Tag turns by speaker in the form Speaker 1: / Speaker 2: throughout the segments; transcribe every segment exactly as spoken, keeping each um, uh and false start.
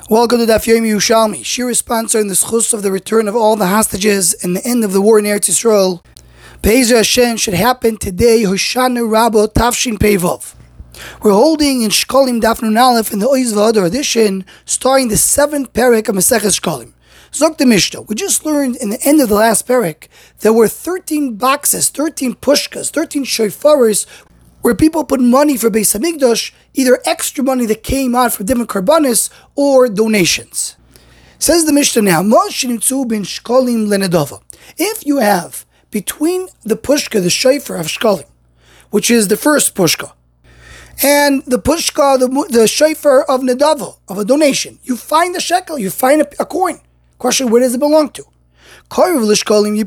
Speaker 1: Welcome to Daf Yomi Yerushalmi. Shir is sponsoring the schus of the return of all the hostages and the end of the war in Eretz Yisrael. Be'ezer Hashem should happen today, Hoshana Rabbo Tafshin Pevov. We're holding in Shkolim Daf Nun Aleph in the Oiz V'Adar edition, starting the seventh parak of Maseches Shkolim. Zok the Mishnah. We just learned in the end of the last parak there were thirteen boxes, thirteen pushkas, thirteen shofaris, where people put money for Beis Hamikdash, either extra money that came out from different karbanis or donations. Says the Mishnah now, if you have between the pushka, the shofar of shkolim, which is the first pushka, and the pushka, the, the shofar of nedava, of a donation, you find a shekel, you find a, a coin. Question, where does it belong to? If it's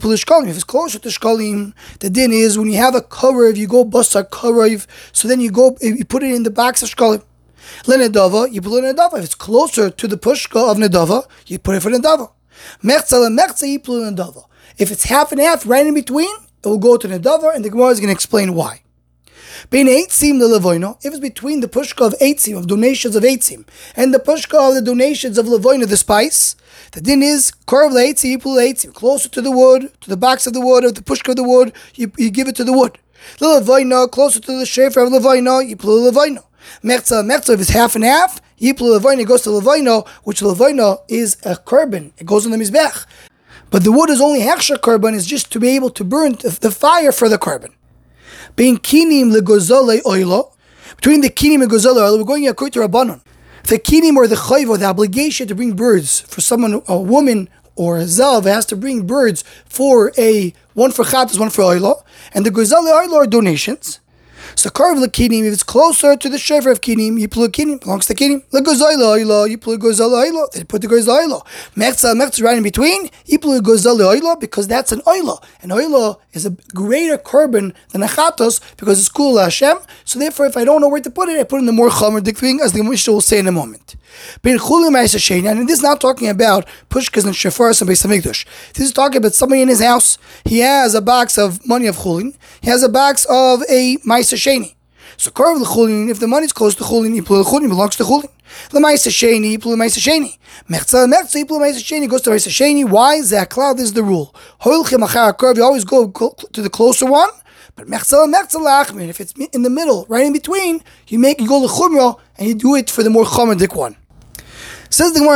Speaker 1: closer to shkolim, the din is when you have a karev, you go basar karev, so then you go, you put it in the box of shkolim. Lenedava, you put it in nedava. If it's closer to the pushka of nedava, you put it for nedava. Mechza lemechza, you put it in nedava. If it's half and half, right in between, it will go to nedava, and the Gemara is going to explain why. Bein eitzim lelevoino, if it's between the pushka of eitzim, of donations of eitzim, and the pushka of the donations of levoino, the spice, the din is korv leitzim, yipul leitzim, closer to the wood, to the box of the wood, of the pushka of the wood, you, you give it to the wood. Levoino, closer to the shofar of levoino, yipul levoino. Mechza, mechza, if it's half and half, yipul levoino goes to levoino, which levoino is a korban, it goes on the mizbech. But the wood is only hechsher korban, is just to be able to burn the fire for the korban. Being kinim legozale oilo, between the kinim and gozale oilo, we're going according to Rabbanon. The kinim or the chayv, or the obligation to bring birds for someone, a woman or a zav has to bring birds for a one for chatas, one for oilo, and the gozale oilo are donations. So karv lekinim, if it's closer to the shofar of kinim, you pull a kinim, belongs to kinim. Legozale oilo, you pull a gozale oilo, they put the gozale oilo. Mechza, mechza right in between, you pull a gozale oilo because that's an oilo. An oilo is a greater korban than a chatos because it's kul Hashem. So therefore, if I don't know where to put it, I put it in the more chomer dikving, as the Mishnah will say in a moment. Ben chulim ma'aseh, and this is not talking about pushkas and shofars and Beis Hamikdash. This is talking about somebody in his house. He has a box of money of chulin. He has a box of a ma'aseh sheni. So korv l'chulin, if the money is close to chulin, yipul l'chulin, belongs to chulin. L'ma'aseh sheni, yipul l'ma'aseh sheni. Mechza mechza, yipul l'ma'aseh sheni, goes to ma'aseh sheni. Why? Zaklal, this is the rule. Hoilchem achar korv, you always go to the closer one. But mechza mechza la'achmin, if it's in the middle, right in between, you make you go l'chumra and you do it for the more chomedik one. Says the Gemara,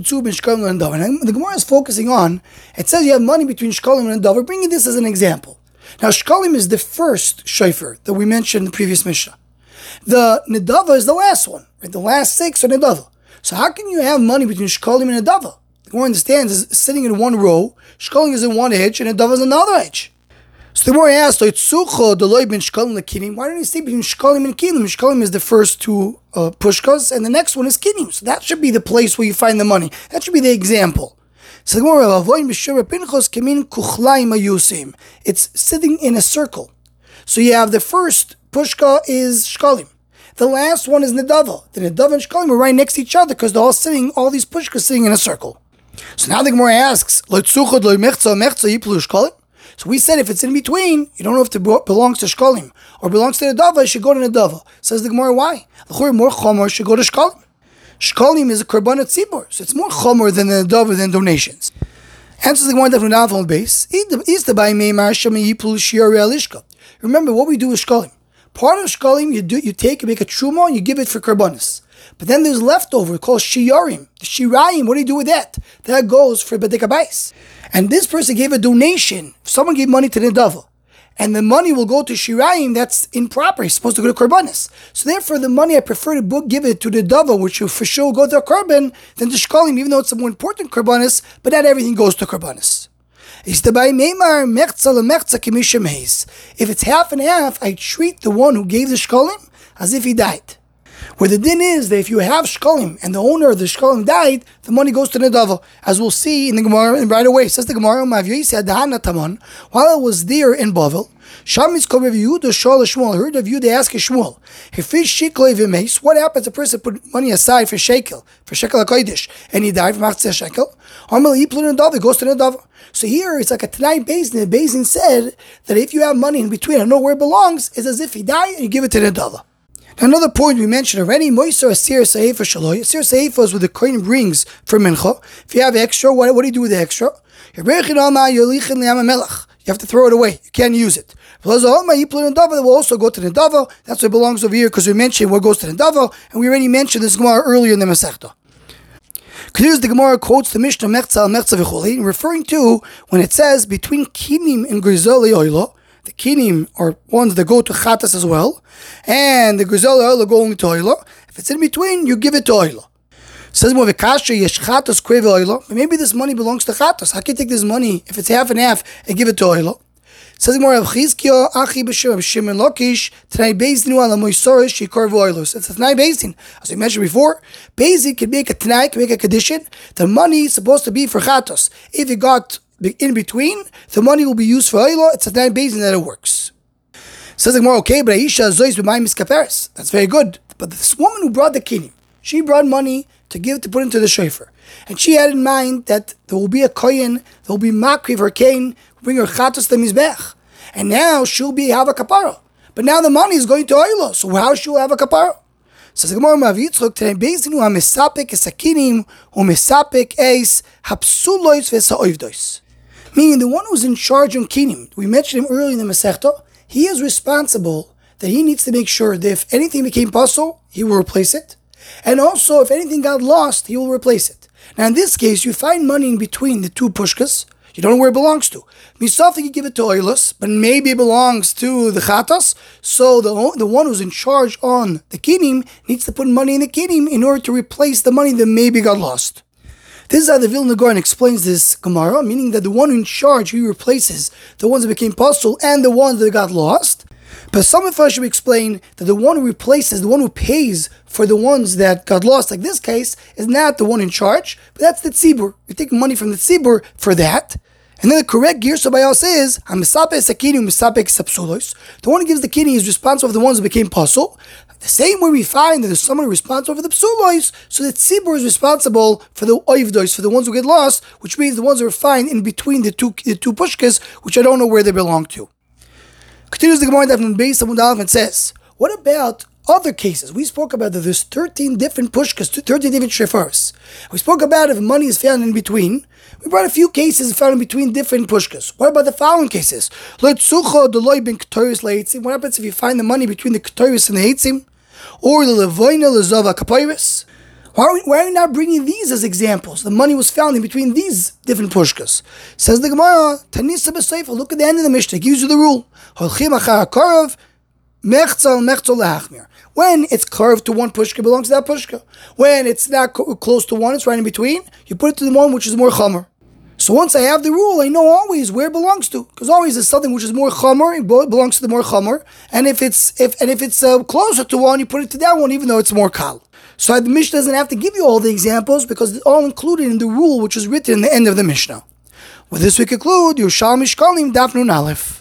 Speaker 1: and the Gemara is focusing on, it says you have money between shkolim and davar, bringing this as an example. Now, shkolim is the first shofar that we mentioned in the previous Mishnah. The nedava is the last one, right? The last six are nedava. So how can you have money between shkolim and nedava? The Gemara understands is sitting in one row, shkolim is in one edge, and nedava is another edge. So the Gemara asked, why don't you say between shkolim and kinim? Shkolim is the first two uh, pushkas, and the next one is kinim. So that should be the place where you find the money. That should be the example. So the Gemara, it's sitting in a circle. So you have the first pushka is shkolim. The last one is nedava. The nedava and shkolim are right next to each other because they're all sitting, all these pushkas sitting in a circle. So now the Gemara asks, so we said if it's in between, you don't know if it belongs to shkolim or belongs to nedava, it should go to nedava. Says the Gemara, why? More chomer should go to shkolim. Shkolim is a korbanot tzibur, so it's more chomer than the nedava than donations. Answers the Gemara that from on base. Remember what we do with shkolim. Part of shkolim you do you take and make a truma and you give it for korbanos. But then there's leftover called shiyarim. The shirayim, what do you do with that? That goes for bedek habayis. And this person gave a donation. Someone gave money to the nedava, and the money will go to shirayim. That's improper. It's supposed to go to korbanos. So therefore, the money I prefer to book, give it to the nedava, which will for sure go to a korban, than to shkolim, even though it's a more important korbanos. But not everything goes to korbanos. If it's half and half, I treat the one who gave the shkolim as if he died. Where the din is that if you have shkolim and the owner of the shkolim died, the money goes to nedava, as we'll see in the Gemara right away. Says the Gemara, while I was there in Bavel, Shamis Kol Rav Yehuda Shol Shmuel, heard of you they ask Shmuel, what happens if a person put money aside for shekel, for shekel hakodesh, and he died from achtzeh shekel? It goes to nedava. So here it's like a Tanai Basin. The Basin said that if you have money in between, I don't know where it belongs, it's as if he died and you give it to nedava. Now, another point we mentioned already, Moiser Asir Seifa Shaloi. Asir Seifa is what the Kohen brings for Mincha. If you have extra, what, what do you do with the extra? You have to throw it away. You can't use it. You put it in Dava, that will also go to the Dava. That's what belongs over here, because we mentioned what goes to the Dava, and we already mentioned this Gemara earlier in the Masechta. Because the Gemara quotes the Mishnah Mechza Mechza V'choli, referring to when it says between Kinim and Grizoli Oilo. The Kinim are ones that go to Chatas as well, and the Grizoli Oilo going to Oilo. If it's in between, you give it to Oilo. Says more Vikasha Yesh Chatas Kreve Oilo. Maybe this money belongs to Chatas. How can you take this money if it's half and half and give it to Oilo? Says more Rav Chizkiya Achi B'Shem Shimon Lakish T'nai Bezdinu Ala Moisorish Shikor V'Oilos. It's a T'nai Bezdin. As we mentioned before, Bezdin can make a T'nai, can make a condition. The money is supposed to be for Chatos. If you got in between, the money will be used for Oilo. It's a T'nai Bezdin that it works. Says more, okay, but Aisha Zois B'Mayim Miskaperes. That's very good. But this woman who brought the kinim, she brought money to give to put into the shofar, and she had in mind that there will be a kohen, there will be makriv her kain, bring her chatos to mizbech, and now she'll be have a kapara. But now the money is going to oilo, so how she'll have a kapara? So the Gemara Mav Yitzchok today basically ha mesapek esakinim u mesapek eis hapsulois v'saoivdois. Meaning the one who's in charge on kinim, we mentioned him earlier in the Masechta, he is responsible that he needs to make sure that if anything became pasul, he will replace it. And also, if anything got lost, he will replace it. Now, in this case, you find money in between the two pushkas. You don't know where it belongs to. Misafik, you give it to Oilus, but maybe it belongs to the Chatas. So the, the one who's in charge on the Kinim needs to put money in the Kinim in order to replace the money that maybe got lost. This is how the Vilna Gaon explains this Gemara, meaning that the one in charge, he replaces the ones that became pasul and the ones that got lost. But some of us should explain that the one who replaces, the one who pays for the ones that got lost, like this case, is not the one in charge, but that's the tzibur. We take money from the tzibur for that. And then the correct girsa by us is, the one who gives the kidney is responsible for the ones that became pasul. The same way we find that there's someone responsible for the psulois, so the tzibur is responsible for the oivdois, for the ones who get lost, which means the ones that are found in between the two, the two pushkas, which I don't know where they belong to. Continues the Gemara in Beis Amud Aleph and says, what about other cases? We spoke about that there's thirteen different pushkas, thirteen different shofars. We spoke about if money is found in between. We brought a few cases found in between different pushkas. What about the following cases? What happens if you find the money between the Ketores and the Eitzim? Or the Levoina Lezava Kapairis? Why are, we, why are we not bringing these as examples? The money was found in between these different pushkas. Says the Gemara, Tanisa B'Seifa, look at the end of the Mishnah, it gives you the rule. When it's carved to one pushka, it belongs to that pushka. When it's not co- close to one, it's right in between, you put it to the one which is more chamer. So once I have the rule, I know always where it belongs to, because always there's something which is more chamer, it belongs to the more chamer, and if it's if and if it's uh, closer to one, you put it to that one, even though it's more kal. So the Mishnah doesn't have to give you all the examples because it's all included in the rule which is written in the end of the Mishnah. With this we conclude Yerushalmi Shkalim Daf Nun Aleph.